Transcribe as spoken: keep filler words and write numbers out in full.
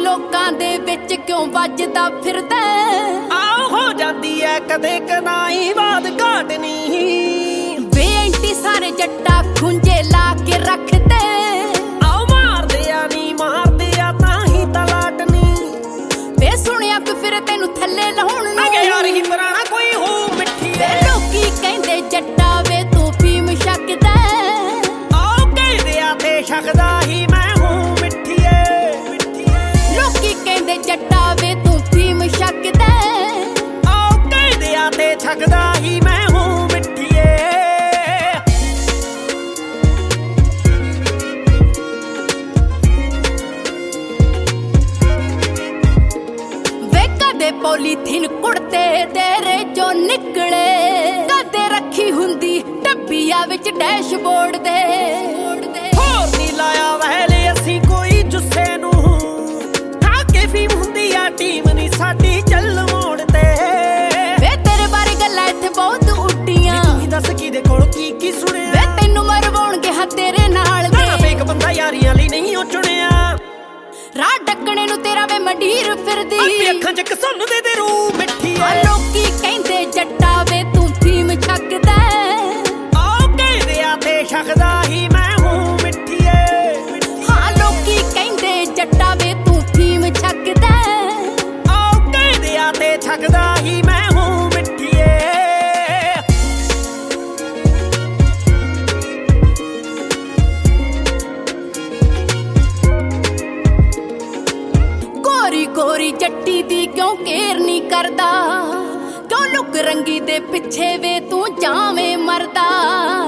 ਲੋਕਾਂ ਦੇ ਵਿੱਚ ਕਿਉਂ ਵੱਜਦਾ ਫਿਰਦਾ ਆਹ ਹੋ ਜਾਂਦੀ ਐ ਕਦੇ ਕਨਾਈ ਬਾਤ ਘਾਟ ਨਹੀਂ ਵੇ ਐਂਟੀ ਸਾਰੇ ਜੱਟਾ ਖੁੰਝੇ ਲਾ ਕੇ ਰੱਖਦੇ ਆਹ ਮਾਰਦੇ ਆ ਨੀ ਮਾਰਦੇ ਆ ਤਾਂ ਹੀ ਤਲਾਟ ਨੀ ਵੇ ਸੁਣਿਆ ਕਿ ਫਿਰ ਤੈਨੂੰ ਥੱਲੇ ਲਾਉਣ ਨੂੰ ਅਗੇ ਯਾਰ ਹੀ ਪੁਰਾਣਾ ਕੋਈ ਹੋ ਮਿੱਠੀ ਵੇ ਲੋਕੀ ਕਹਿੰਦੇ ਜੱਟਾ ਵੇ ਤੂੰ ਫੀਮ ਛਕਦਾ ਆਹ ਕਹਿੰਦੇ ਆ ਤੇ ਛਕਦਾ ਹੀ ਮੈਂ ਹੂੰ ਮਿੱਠੀਏ ਲੋਕੀ ਕਹਿੰਦੇ ਜੱਟਾ ਵੇ ਤੂੰ ਫੀਮ ਛਕਦਾ ਆਹ ਕਹਿੰਦੇ ਆ ਤੇ ਛਕਦਾ ਹੀ ਮੈਂ ਹੂੰ ਮਿੱਠੀਏ ਵੇ ਕਦੇ ਪੋਲੀਥੀਨ ਕੁੜਤੇ ਤੇਰੇ ਚੋਂ ਨਿਕਲੇ ਕਦੇ ਰੱਖੀ ਹੁੰਦੀ ਡੱਬੀਆਂ ਵਿੱਚ ਡੈਸ਼ਬੋਰਡ ਦੇ ਹੋਰ ਨੀ ਲਾਇਆ ਵਹਿਲੇ ਅਸੀਂ ਕੋਈ ਜੁੱਸੇ ਨੂੰ ਠਾ ਕੇ ਫੀਮ ਹੁੰਦੀ ਆ ਟੀਮ ਨੀ ਸਾਡੀ ਚੱਲ ਮੋੜ ਤੇ ਵੇ ਤੇਰੇ ਬਾਰੇ ਗੱਲਾਂ ਇੱਥੇ ਬਹੁਤ ਉੱਡੀਆਂ ਤੂੰ ਦੱਸ ਕਿਹਦੇ ਕੋਲ ਕੀ ਕੀ ਸੁਣਿਆ ਵੇ ਤੈਨੂੰ ਮਰਵਾਉਣਗੇ ਹਾਂ ਤੇਰੇ ਨਾਲ ਨਾ ਦੇ ਫੇਕ ਬੰਦਾ ਯਾਰੀਆਂ ਲਈ ਨਹੀਂ ਉਹ ਚੁਣਿਆ ਰਾਹ ਡੱਕਣੇ ਨੂੰ ਤੇਰਾ ਵੇ ਮੰਡੀਰ ਫਿਰਦੀ ਆਪਣੀ ਅੱਖਾਂ 'ਚ ਕਸੁੰਨ ਦੇ ਦੇ ਰੂ ਮਿੱਠੀ ਆ ਐ ਲੋਕੀ ਕਹਿੰਦੇ ਜੱਟਾ ਵੇ ਤੂੰ ਫੀਮ ਛਕਦਾ ਆਹ ਕਹਿੰਦੇ ਆ ਤੇ ਛਕਦਾ ਹੀ ਮੈਂ ਹੂੰ ਮਿੱਠੀਏ ਹਾਂ ਲੋਕੀ ਕਹਿੰਦੇ ਜੱਟਾ ਵੇ ਤੂੰ ਫੀਮ ਛਕਦਾ ਆਹ ਕਹਿੰਦੇ ਆ ਤੇ ਛਕਦਾ ਹੀ ਮੈਂ ਹੂੰ ਮਿੱਠੀਏ ਗੋਰੀ ਗੋਰੀ ਜੱਟੀ ਦੀ ਕਿਉਂ ਕੇਰ ਨਹੀਂ ਕਰਦਾ ਕਿਉਂ ਲੁਕ ਰੰਗੀ ਦੇ ਪਿੱਛੇ ਵੇ ਤੂੰ ਜਾਵੇਂ ਮਰਦਾ